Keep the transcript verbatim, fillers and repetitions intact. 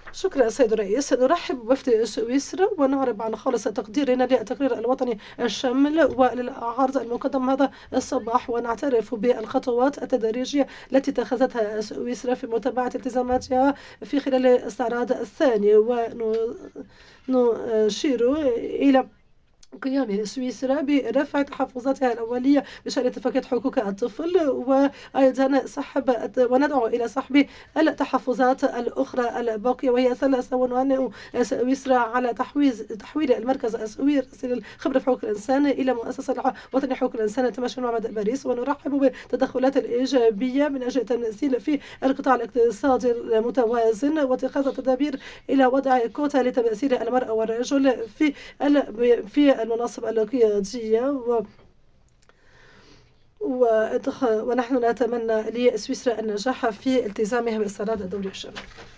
شكرا سيد الرئيس. نرحب بوفد سويسرا ونعرب عن خالص تقديرنا للتقرير الوطني الشامل وللعرض المقدم هذا الصباح، ونعترف بالخطوات التدريجية التي اتخذتها سويسرا في متابعة التزاماتها في خلال الاستعراض الثاني، ونشير إلى قيام سويسرا برفع تحفظاتها الأولية بشأن اتفاقية حقوق الطفل، وأيضا سحب وندعو إلى سحب التحفظات الأخرى الباقية، وهي ثلاثة. ونعنئ سويسرا على تحويز تحويل المركز السويسري للخبرة في حقوق الإنسان إلى مؤسسة وطنية حقوق الإنسان تماشى مع مبادئ باريس. ونرحب بالتدخلات الإيجابية من أجل التمثيل في القطاع الاقتصادي المتوازن واتخاذ التدابير إلى وضع كوتا لتمثيل المرأة والرجل في في المناصب القيادية، و ونحن نتمنى لسويسرا النجاح في التزامها باستيراد الدوري الشمالي.